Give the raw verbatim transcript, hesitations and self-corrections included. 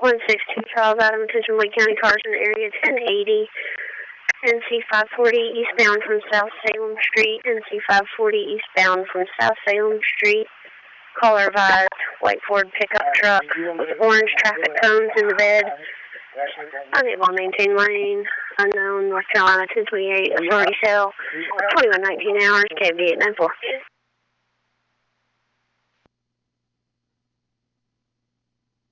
one six two Charles Adam, attention Lake County cars in the area, ten eighty. N C five forty eastbound from South Salem Street. N C five forty eastbound from South Salem Street. Caller advised, white Ford pickup truck with orange traffic cones in the bed. Unable to maintain lane. Unknown, North Carolina two twenty-eight, authority cell. twenty-one nineteen hours, K B eight nine four.